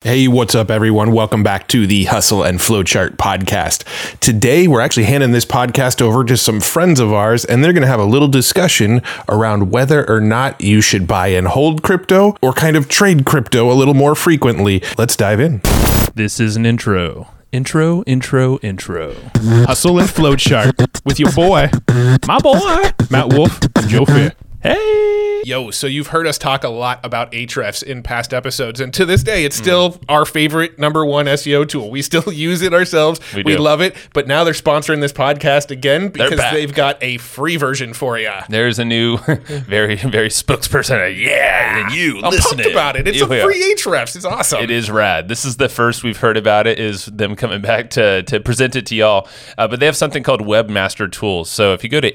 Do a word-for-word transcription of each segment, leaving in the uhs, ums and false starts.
Hey, what's up, everyone? Welcome back to the Hustle and Flowchart podcast. Today, we're actually handing this podcast over to some friends of ours, and they're going to have a little discussion around whether or not you should buy and hold crypto or kind of trade crypto a little more frequently. Let's dive in. This is an intro. Intro, intro, intro. Hustle and Flowchart with your boy, my boy, Matt Wolf and Joe Fair. Hey! Yo, so you've heard us talk a lot about Ahrefs in past episodes, and to this day, it's still mm. our favorite number one S E O tool. We still use it ourselves. We, we love it, but now they're sponsoring this podcast again because they've got a free version for you. There's a new, very, very spokesperson. Yeah, and you I'm listen pumped about it. It's a free Ahrefs. It's awesome. It is rad. This is the first we've heard about it, is them coming back to, to present it to y'all. Uh, but they have something called Webmaster Tools. So if you go to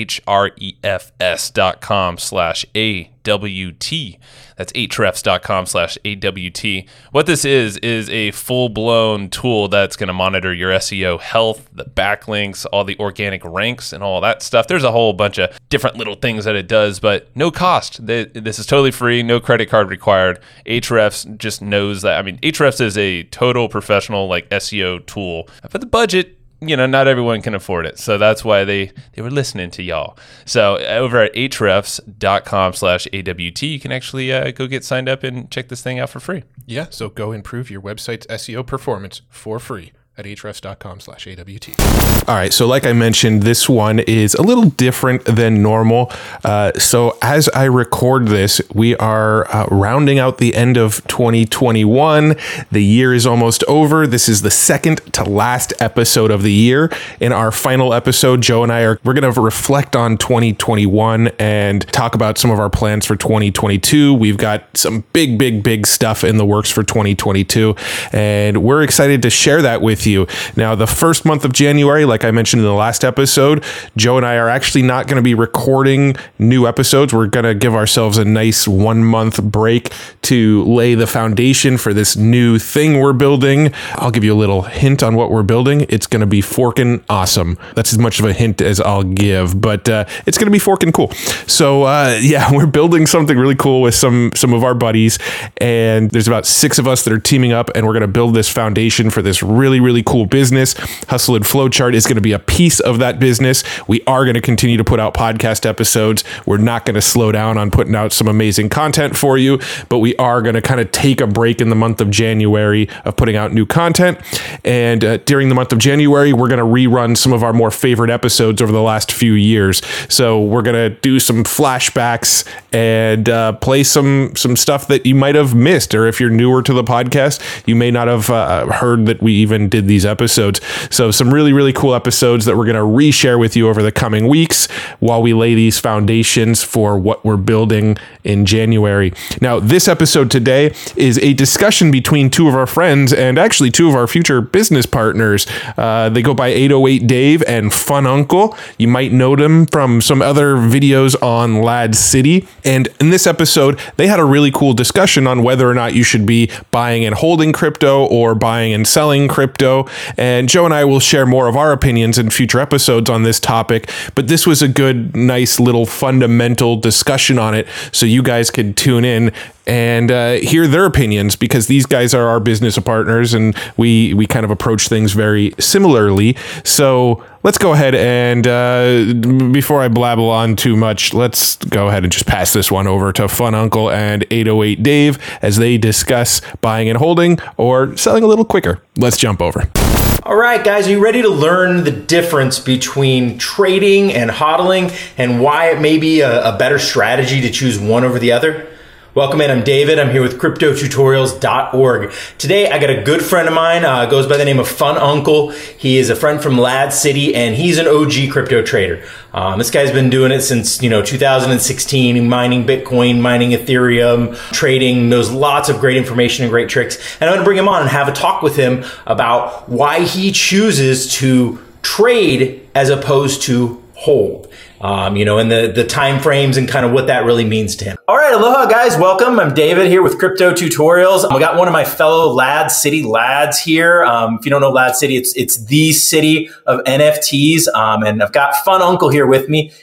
ahrefs dot com slash A W T. That's ahrefs dot com slash A W T. What this is, is a full-blown tool that's going to monitor your S E O health, the backlinks, all the organic ranks, and all that stuff. There's a whole bunch of different little things that it does, but no cost. This is totally free, no credit card required. Ahrefs just knows that. I mean, Ahrefs is a total professional like S E O tool. For the budget, you know, not everyone can afford it. So that's why they, they were listening to y'all. So over at ahrefs dot com slash A W T, you can actually uh, go get signed up and check this thing out for free. Yeah, so go improve your website's S E O performance for free at ahrefs dot com slash A W T. All right, so like I mentioned, this one is a little different than normal. Uh, so as I record this, we are uh, rounding out the end of twenty twenty-one. The year is almost over. This is the second to last episode of the year. In our final episode, Joe and I are we're going to reflect on twenty twenty-one and talk about some of our plans for twenty twenty-two. We've got some big, big, big stuff in the works for twenty twenty-two, and we're excited to share that with you. Now, the first month of January, like I mentioned in the last episode, Joe and I are actually not going to be recording new episodes. We're going to give ourselves a nice one month break to lay the foundation for this new thing we're building. I'll give you a little hint on what we're building. It's going to be forkin' awesome. That's as much of a hint as I'll give, but uh, it's going to be forkin' cool. So uh, yeah, we're building something really cool with some some of our buddies, and there's about six of us that are teaming up, and we're going to build this foundation for this really, really Really cool business. Hustle and Flowchart is going to be a piece of that business. We are going to continue to put out podcast episodes. We're not going to slow down on putting out some amazing content for you, but we are going to kind of take a break in the month of January of putting out new content. And uh, during the month of January, we're going to rerun some of our more favorite episodes over the last few years. So we're going to do some flashbacks and uh, play some some stuff that you might have missed, or if you're newer to the podcast, you may not have uh, heard that we even did these episodes. So some really, really cool episodes that we're going to reshare with you over the coming weeks while we lay these foundations for what we're building in January. Now, this episode today is a discussion between two of our friends and actually two of our future business partners. Uh, they go by eight oh eight Dave and Fun Uncle. You might know them from some other videos on Lad City. And in this episode, they had a really cool discussion on whether or not you should be buying and holding crypto or buying and selling crypto. And Joe and I will share more of our opinions in future episodes on this topic, but this was a good, nice little fundamental discussion on it, so you guys could tune in and uh, hear their opinions, because these guys are our business partners and we we kind of approach things very similarly. So let's go ahead and uh, before I blabble on too much, let's go ahead and just pass this one over to Fun Uncle and eight oh eight Dave as they discuss buying and holding or selling a little quicker. Let's jump over. All right, guys, are you ready to learn the difference between trading and hodling and why it may be a, a better strategy to choose one over the other? Welcome in, I'm David. I'm here with crypto tutorials dot org. Today, I got a good friend of mine, uh, goes by the name of Fun Uncle. He is a friend from Lad City, and he's an O G crypto trader. Um, this guy's been doing it since, you know, two thousand sixteen, mining Bitcoin, mining Ethereum, trading, knows lots of great information and great tricks. And I'm going to bring him on and have a talk with him about why he chooses to trade as opposed to hold. Um, you know, and the, the time frames and kind of what that really means to him. All right, aloha guys, welcome. I'm David here with Crypto Tutorials. We got one of my fellow Lad City lads here. Um, if you don't know Lad City, it's it's the city of N F Ts. Um, and I've got Fun Uncle here with me.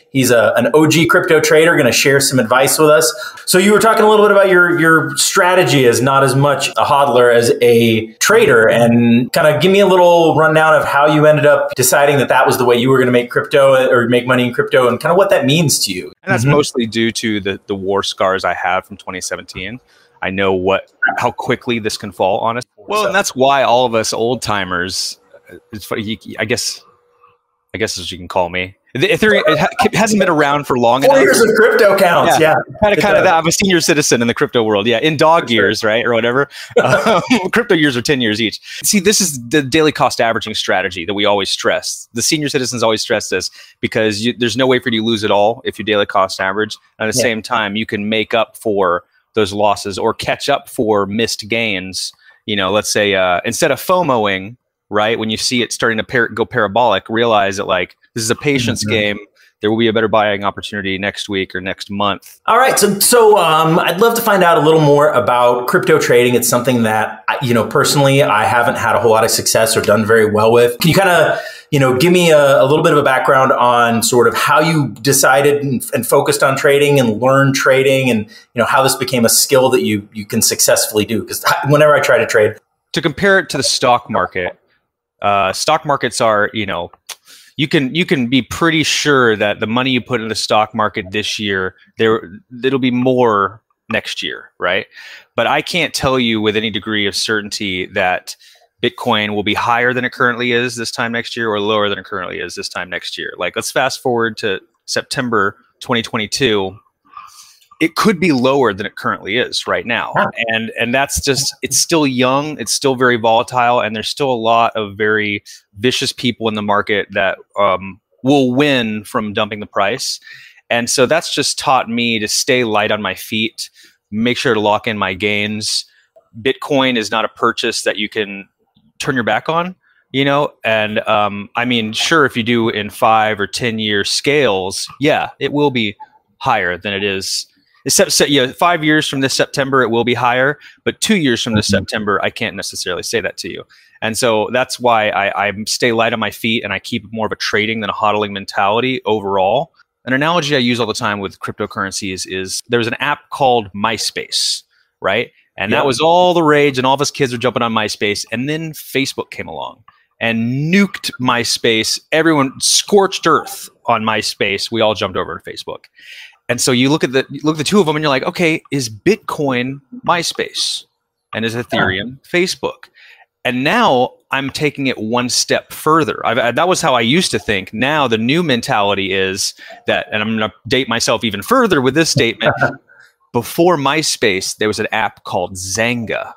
He's a, an O G crypto trader, going to share some advice with us. So you were talking a little bit about your, your strategy as not as much a hodler as a trader, and kind of give me a little rundown of how you ended up deciding that that was the way you were going to make crypto or make money in crypto, and kind of what that means to you. And that's mm-hmm. mostly due to the, the war scars I have from twenty seventeen. I know what how quickly this can fall on us. Well, and that's why all of us old timers, it's funny, I guess, I guess as you can call me. The Ethereum it hasn't been around for long Four enough. years of crypto counts, yeah. yeah. Kind of, kind of that. I'm a senior citizen in the crypto world, yeah. In dog years, right, or whatever. um, crypto years are ten years each. See, this is the daily cost averaging strategy that we always stress. The senior citizens always stress this because you, there's no way for you to lose it all if you daily cost average. And at the yeah. same time, you can make up for those losses or catch up for missed gains. You know, let's say uh, instead of FOMOing, right, when you see it starting to par- go parabolic, realize that like this is a patience mm-hmm. game. There will be a better buying opportunity next week or next month. All right. So, so um, I'd love to find out a little more about crypto trading. It's something that, you know, personally, I haven't had a whole lot of success or done very well with. Can you kind of, you know, give me a, a little bit of a background on sort of how you decided and, and focused on trading and learned trading, and, you know, how this became a skill that you, you can successfully do? Because whenever I try to trade. To compare it to the stock market, uh, stock markets are, you know, You can you can be pretty sure that the money you put in the stock market this year, there it'll be more next year, right? But I can't tell you with any degree of certainty that Bitcoin will be higher than it currently is this time next year or lower than it currently is this time next year. Like, let's fast forward to September twenty twenty-two. It could be lower than it currently is right now. Huh. And and that's just, it's still young, it's still very volatile, and there's still a lot of very vicious people in the market that um, will win from dumping the price. And so that's just taught me to stay light on my feet, make sure to lock in my gains. Bitcoin is not a purchase that you can turn your back on, you know? And um, I mean, sure, if you do in five or ten year scales, yeah, it will be higher than it is. Except, yeah, five years from this September, it will be higher. But two years from this mm-hmm. September, I can't necessarily say that to you. And so that's why I, I stay light on my feet, and I keep more of a trading than a hodling mentality overall. An analogy I use all the time with cryptocurrencies is there's an app called MySpace, right? And yeah. that was all the rage, and all of us kids were jumping on MySpace. And then Facebook came along and nuked MySpace. Everyone scorched earth on MySpace. We all jumped over to Facebook. And so you look at the you look at the two of them, and you're like, okay, is Bitcoin MySpace, and is Ethereum Facebook? And now I'm taking it one step further. I've, I, that was how I used to think. Now the new mentality is that, and I'm going to date myself even further with this statement. Before MySpace, there was an app called Zanga.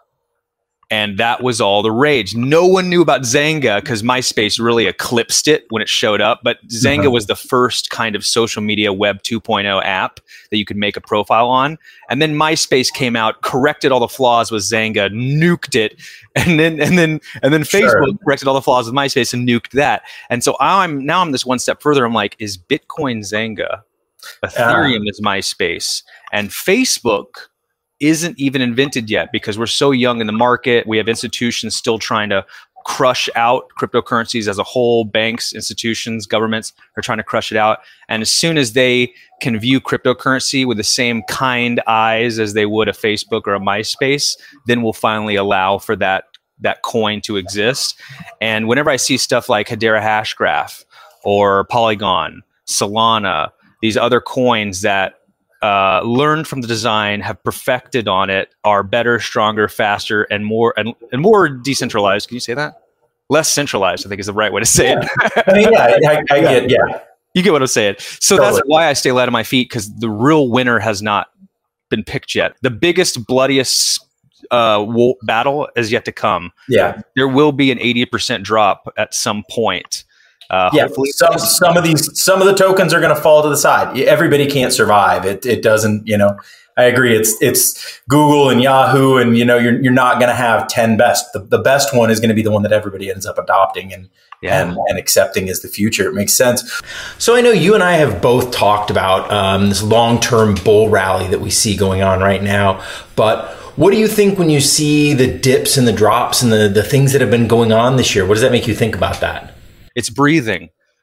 And that was all the rage. No one knew about Zanga because MySpace really eclipsed it when it showed up. But Zanga mm-hmm. was the first kind of social media web two point oh app that you could make a profile on. And then MySpace came out, corrected all the flaws with Zanga, nuked it, and then and then and then sure. Facebook corrected all the flaws with MySpace and nuked that. And so I'm now I'm this one step further. I'm like, is Bitcoin Zanga? Ethereum uh. is MySpace, and Facebook isn't even invented yet because we're so young in the market. We have institutions still trying to crush out cryptocurrencies as a whole. Banks, institutions, governments are trying to crush it out. And as soon as they can view cryptocurrency with the same kind eyes as they would a Facebook or a MySpace, then we'll finally allow for that, that coin to exist. And whenever I see stuff like Hedera Hashgraph or Polygon, Solana, these other coins that Uh, learned from the design, have perfected on it, are better, stronger, faster, and more and, and more decentralized. Can you say that? Less centralized, I think, is the right way to say yeah. it. I mean, yeah, I, I get, yeah. You get what I'm saying. So totally. That's why I stay light on my feet, because the real winner has not been picked yet. The biggest, bloodiest uh, wo- battle is yet to come. Yeah, there will be an eighty percent drop at some point. Uh, yeah, some some of these some of the tokens are going to fall to the side. Everybody can't survive. It it doesn't. You know, I agree. It's it's Google and Yahoo, and you know, you're you're not going to have ten best. The the best one is going to be the one that everybody ends up adopting and yeah. and and accepting as the future. It makes sense. So I know you and I have both talked about um, this long term bull rally that we see going on right now, but what do you think when you see the dips and the drops and the the things that have been going on this year? What does that make you think about that? It's breathing.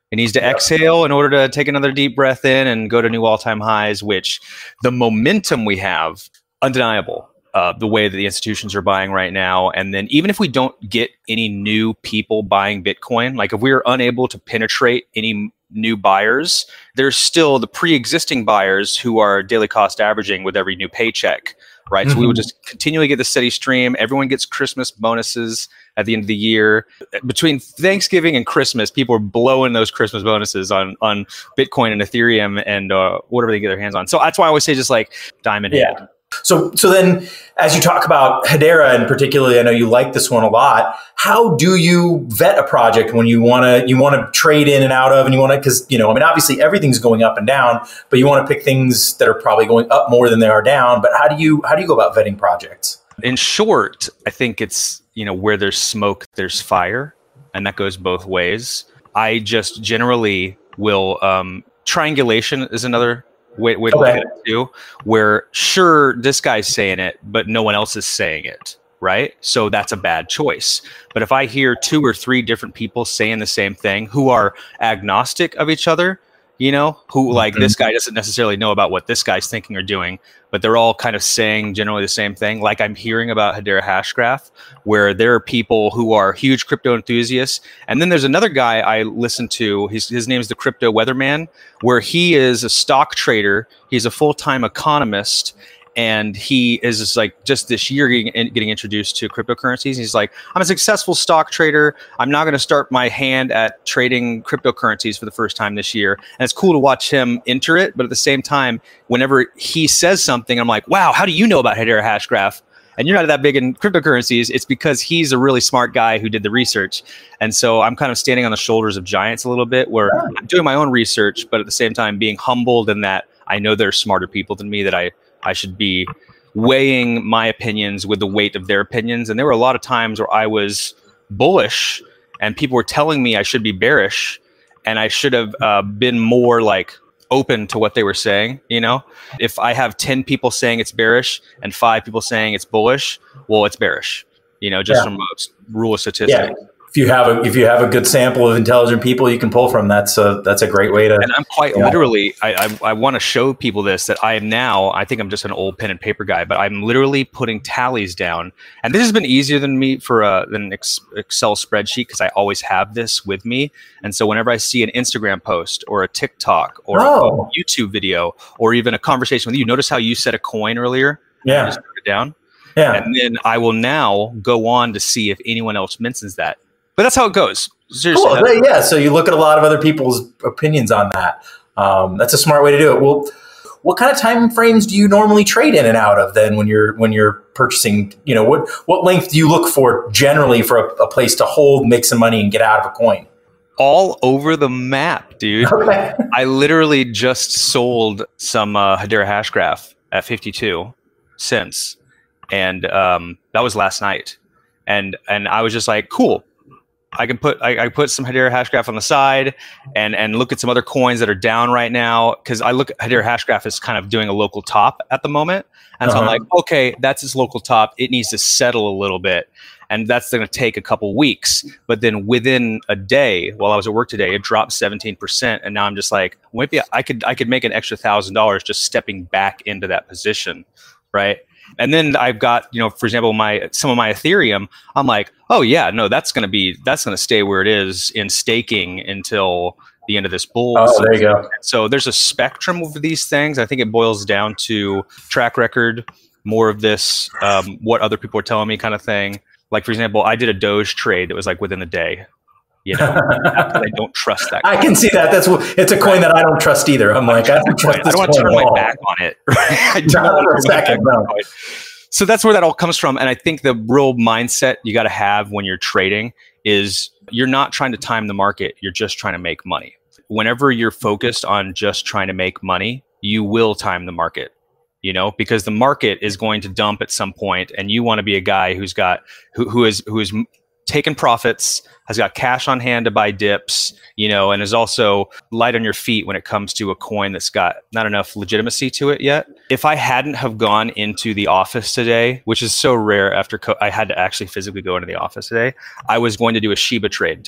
It needs to exhale in order to take another deep breath in and go to new all-time highs, which the momentum we have, undeniable. Uh, the way that the institutions are buying right now. And then even if we don't get any new people buying Bitcoin, like if we're unable to penetrate any new buyers, there's still the pre-existing buyers who are daily cost averaging with every new paycheck, right? Mm-hmm. So we will just continually get the steady stream. Everyone gets Christmas bonuses at the end of the year. Between Thanksgiving and Christmas, people are blowing those Christmas bonuses on, on Bitcoin and Ethereum and uh, whatever they get their hands on. So that's why I always say just like diamond yeah. hand. So, so then, as you talk about Hedera, and particularly, I know you like this one a lot. How do you vet a project when you want to you want to trade in and out of, and you want to, because you know, I mean, obviously everything's going up and down, but you want to pick things that are probably going up more than they are down. But how do you how do you go about vetting projects? In short, I think it's, you know, where there's smoke, there's fire, and that goes both ways. I just generally will um, triangulation is another. Wait, wait, okay. Too, where sure, this guy's saying it, but no one else is saying it, right? So that's a bad choice. But if I hear two or three different people saying the same thing who are agnostic of each other, you know, who like mm-hmm. this guy doesn't necessarily know about what this guy's thinking or doing, but they're all kind of saying generally the same thing. Like I'm hearing about Hedera Hashgraph, where there are people who are huge crypto enthusiasts. And then there's another guy I listen to, his, his name is the Crypto Weatherman, where he is a stock trader. He's a full-time economist. And he is just like just this year getting, getting introduced to cryptocurrencies. He's like, I'm a successful stock trader. I'm not going to start my hand at trading cryptocurrencies for the first time this year. And it's cool to watch him enter it. But at the same time, whenever he says something, I'm like, wow, how do you know about Hedera Hashgraph? And you're not that big in cryptocurrencies. It's because he's a really smart guy who did the research. And so I'm kind of standing on the shoulders of giants a little bit, where I'm doing my own research, but at the same time being humbled in that I know there's smarter people than me, that I I should be weighing my opinions with the weight of their opinions. And there were a lot of times where I was bullish and people were telling me I should be bearish, and I should have uh, been more like open to what they were saying. You know, if I have ten people saying it's bearish and five people saying it's bullish, well, it's bearish, you know, just yeah. from a rule of statistics. Yeah. If you have a if you have a good sample of intelligent people you can pull from, that's a that's a great way to. And I'm quite yeah. literally, I I, I want to show people this, that I am now. I think I'm just an old pen and paper guy, but I'm literally putting tallies down. And this has been easier than me for a than an Excel spreadsheet, because I always have this with me. And so whenever I see an Instagram post or a TikTok or oh. a YouTube video or even a conversation with you, notice how you said a coin earlier. Yeah, just put it down. Yeah, and then I will now go on to see if anyone else mentions that. But that's how it goes. Seriously. Cool. Yeah. So you look at a lot of other people's opinions on that. Um, that's a smart way to do it. Well, what kind of time frames do you normally trade in and out of then when you're when you're purchasing? You know, what what length do you look for generally for a, a place to hold, make some money, and get out of a coin? All over the map, dude. Okay. I literally just sold some uh, Hedera Hashgraph at fifty-two cents, and um, that was last night. And and I was just like, cool. I can put I, I put some Hedera Hashgraph on the side and and look at some other coins that are down right now, because I look at Hedera Hashgraph as kind of doing a local top at the moment, and uh-huh. so I'm like, okay, that's its local top. It needs to settle a little bit, and that's going to take a couple weeks. But then within a day, while I was at work today, it dropped seventeen percent, and now I'm just like, maybe I could I could make an extra thousand dollars just stepping back into that position, right? And then I've got, you know, for example, my some of my Ethereum, I'm like, oh yeah, no, that's going to be that's going to stay where it is in staking until the end of this bull. Oh, so, there you go. So there's a spectrum of these things. I think it boils down to track record, more of this, um, what other people are telling me kind of thing. Like, for example, I did a Doge trade that was like within a day. You know, I don't trust that coin. I can see that. That's it's a coin that I don't trust either. I'm like, I don't trust this I don't want to turn my back on it. Right? I don't want to turn my back on it. So that's where that all comes from. And I think the real mindset you got to have when you're trading is you're not trying to time the market. You're just trying to make money. Whenever you're focused on just trying to make money, you will time the market. You know, because the market is going to dump at some point, and you want to be a guy who's got who who is who is taken profits, has got cash on hand to buy dips, you know, and is also light on your feet when it comes to a coin that's got not enough legitimacy to it yet. If I hadn't have gone into the office today, which is so rare after co- I had to actually physically go into the office today, I was going to do a Shiba trade today.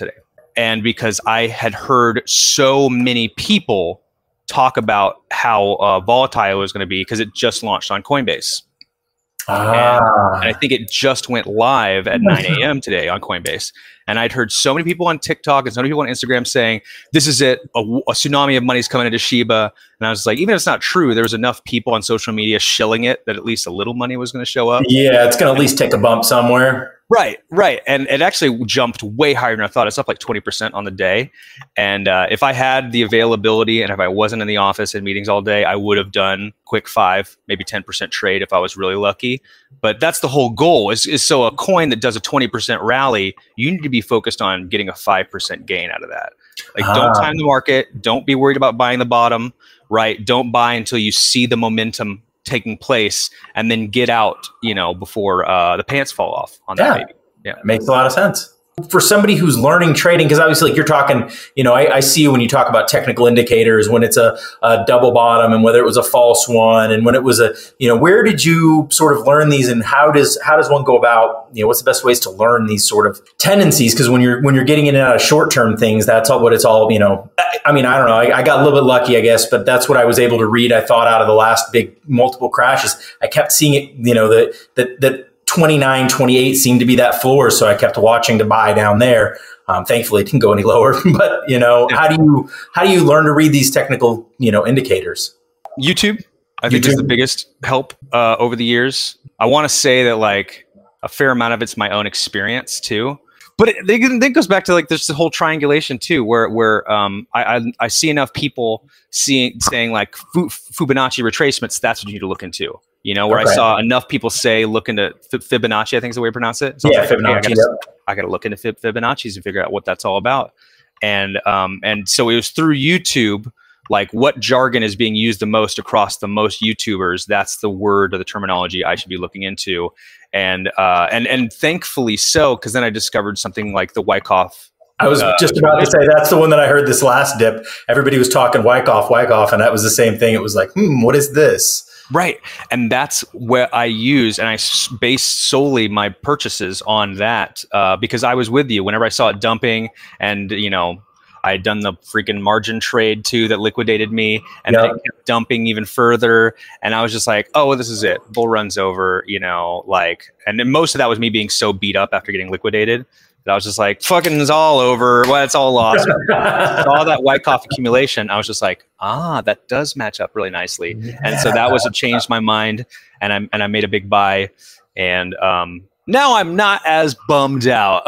and because I had heard so many people talk about how uh, volatile it was going to be because it just launched on Coinbase. Ah. And, and I think it just went live at nine a.m. today on Coinbase. And I'd heard so many people on TikTok and so many people on Instagram saying, this is it, a, a tsunami of money is coming into Shiba. And I was like, even if it's not true, there was enough people on social media shilling it that at least a little money was going to show up. Yeah, it's going to at least take a bump somewhere. Right, right. And it actually jumped way higher than I thought. It's up like twenty percent on the day. And uh, if I had the availability and if I wasn't in the office in meetings all day, I would have done quick five, maybe ten percent trade if I was really lucky. But that's the whole goal is, is so a coin that does a twenty percent rally, you need to be focused on getting a five percent gain out of that. Like ah. Don't time the market. Don't be worried about buying the bottom, right? Don't buy until you see the momentum taking place and then get out, you know, before uh, the pants fall off on that yeah. baby. Yeah. It makes a lot of sense. For somebody who's learning trading, because obviously like you're talking, you know, I, I see you when you talk about technical indicators, when it's a, a double bottom and whether it was a false one and when it was a, you know, where did you sort of learn these and how does, how does one go about, you know, what's the best ways to learn these sort of tendencies? Because when you're, when you're getting in and out of short-term things, that's all what it's all, you know, I, I mean, I don't know. I, I got a little bit lucky, I guess, but that's what I was able to read. I thought out of the last big multiple crashes, I kept seeing it, you know, that, that, that, twenty-nine, twenty-eight seemed to be that floor. So I kept watching to buy down there. Um, thankfully it didn't go any lower, but you know, how do you, how do you learn to read these technical, you know, indicators? YouTube, I think YouTube is the biggest help uh, over the years. I want to say that like a fair amount of it's my own experience too, but it, it goes back to like, there's the whole triangulation too, where, where um, I, I, I see enough people seeing, saying like Fibonacci retracements, that's what you need to look into. You know, where okay. I saw enough people say, look into Fibonacci, I think is the way you pronounce it. So yeah, like, Fibonacci. Okay, I, gotta, I gotta look into Fibonacci's and figure out what that's all about. And um, and so it was through YouTube, like what jargon is being used the most across the most YouTubers. That's the word or the terminology I should be looking into. And uh, and and thankfully so, because then I discovered something like the Wyckoff. I was uh, just about to say that's the one that I heard this last dip. Everybody was talking Wyckoff, Wyckoff, and that was the same thing. It was like, hmm, what is this? Right. And that's where I use, and I base solely my purchases on that uh, because I was with you whenever I saw it dumping and, you know, I had done the freaking margin trade too that liquidated me and yep. then it kept dumping even further. And I was just like, oh, well, this is it. Bull run's over, you know, like, and then most of that was me being so beat up after getting liquidated. I was just like, fucking it's all over. Well, it's all lost. All that Wyckoff accumulation. I was just like, ah, that does match up really nicely. Yeah. And so that was what changed my mind. And I and I made a big buy. And um, now I'm not as bummed out.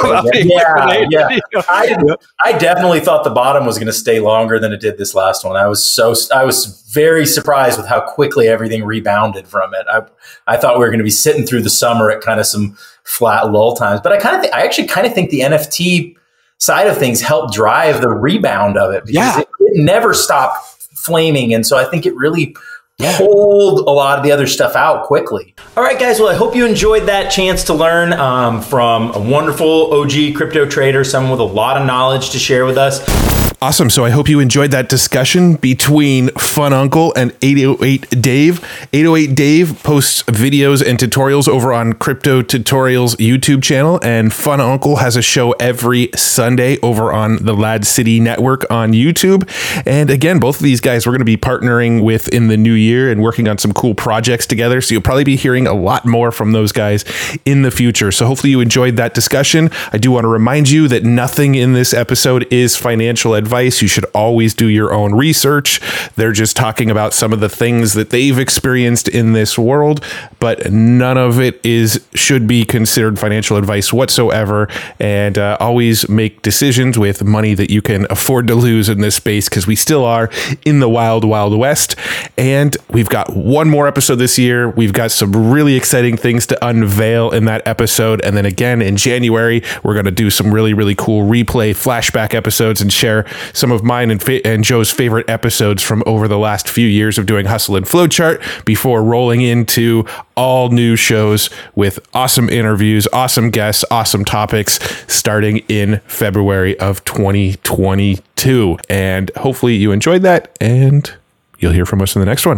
yeah, yeah. I, I definitely thought the bottom was going to stay longer than it did this last one. I was so I was very surprised with how quickly everything rebounded from it. I I thought we were going to be sitting through the summer at kind of some flat lull times, but I kind of th- I actually kind of think the N F T side of things helped drive the rebound of it because yeah. it, it never stopped flaming, and so I think it really yeah. pulled a lot of the other stuff out quickly. All right, guys. Well, I hope you enjoyed that chance to learn um, from a wonderful O G crypto trader, someone with a lot of knowledge to share with us. Awesome. So I hope you enjoyed that discussion between Fun Uncle and eight oh eight Dave. eight oh eight Dave posts videos and tutorials over on Crypto Tutorials YouTube channel, and Fun Uncle has a show every Sunday over on the Lad City Network on YouTube. And again, both of these guys we're going to be partnering with in the new year and working on some cool projects together. So you'll probably be hearing a lot more from those guys in the future. So hopefully you enjoyed that discussion. I do want to remind you that nothing in this episode is financial advice. You should always do your own research. They're just talking about some of the things that they've experienced in this world, but none of it is should be considered financial advice whatsoever. And uh, always make decisions with money that you can afford to lose in this space, because we still are in the wild, wild west. And we've got one more episode this year. We've got some really exciting things to unveil in that episode. And then again in January, we're going to do some really, really cool replay flashback episodes and share some of mine and, fa- and Joe's favorite episodes from over the last few years of doing Hustle and Flowchart before rolling into all new shows with awesome interviews, awesome guests, awesome topics starting in February of twenty twenty-two. And hopefully you enjoyed that, and you'll hear from us in the next one.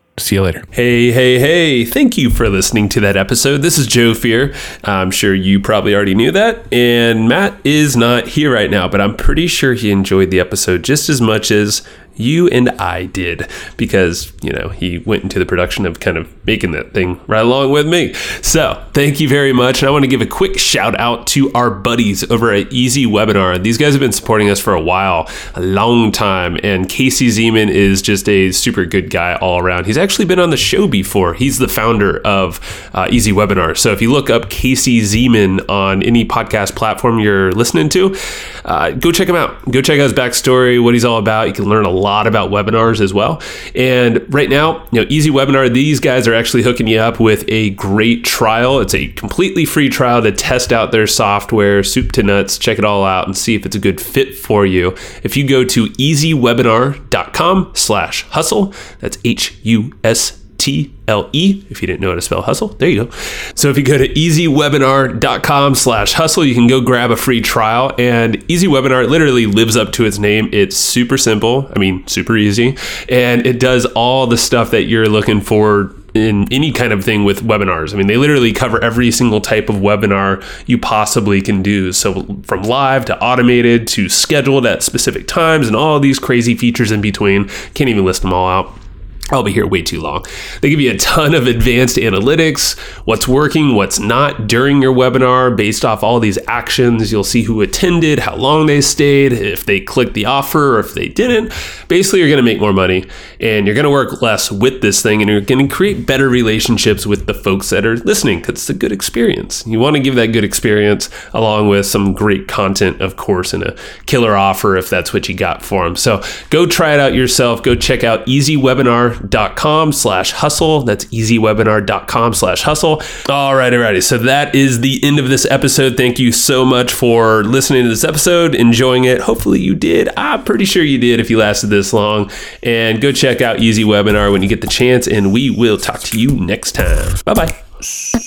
See you later. Hey, hey, hey. Thank you for listening to that episode. This is Joe Fear. I'm sure you probably already knew that. And Matt is not here right now, but I'm pretty sure he enjoyed the episode just as much as you and I did, because, you know, he went into the production of kind of making that thing right along with me. So thank you very much. And I want to give a quick shout out to our buddies over at Easy Webinar. These guys have been supporting us for a while, a long time. And Casey Zeman is just a super good guy all around. He's actually been on the show before. He's the founder of uh, Easy Webinar. So if you look up Casey Zeman on any podcast platform you're listening to, uh, go check him out. Go check out his backstory, what he's all about. You can learn a lot about webinars as well. And right now, you know, Easy Webinar, these guys are actually hooking you up with a great trial. It's a completely free trial to test out their software, soup to nuts, check it all out and see if it's a good fit for you. If you go to easywebinar.com slash hustle, that's H U S T L E, if you didn't know how to spell hustle, there you go. So if you go to easywebinar.com slash hustle, you can go grab a free trial. And Easy Webinar literally lives up to its name. It's super simple. I mean, super easy. And it does all the stuff that you're looking for in any kind of thing with webinars. I mean, they literally cover every single type of webinar you possibly can do. So from live to automated to scheduled at specific times and all these crazy features in between. Can't even list them all out. I'll be here way too long. They give you a ton of advanced analytics, what's working, what's not during your webinar based off all these actions. You'll see who attended, how long they stayed, if they clicked the offer or if they didn't. Basically, you're going to make more money and you're going to work less with this thing and you're going to create better relationships with the folks that are listening because it's a good experience. You want to give that good experience along with some great content, of course, and a killer offer if that's what you got for them. So go try it out yourself. Go check out easywebinar.com slash hustle. That's easywebinar.com slash hustle. All right, alrighty. So that is the end of this episode. Thank you so much for listening to this episode, enjoying it. Hopefully you did. I'm pretty sure you did if you lasted this long. And go check out Easy Webinar when you get the chance, and we will talk to you next time. Bye-bye.